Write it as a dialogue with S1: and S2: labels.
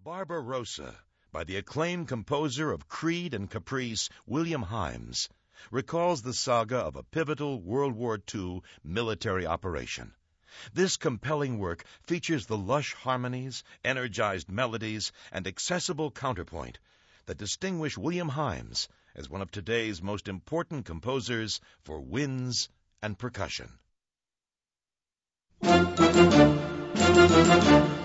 S1: Barbarossa, by the acclaimed composer of Creed and Caprice, William Himes, recalls the saga of a pivotal World War II military operation. This compelling work features the lush harmonies, energized melodies, and accessible counterpoint that distinguish William Himes as one of today's most important composers for winds and percussion.